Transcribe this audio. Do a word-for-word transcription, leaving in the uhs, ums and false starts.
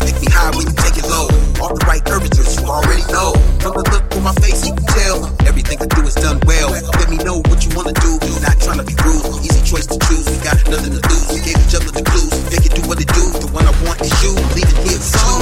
Make me high when you take it low. All the right curvatures, you already know. From the look on my face, you can tell. Everything I do is done well. Let me know what you wanna do. Not trying to be rude. Easy choice to choose. We got nothing to lose. We gave each other the clues. Make it do what it do. The one I want is you. Leaving here with you.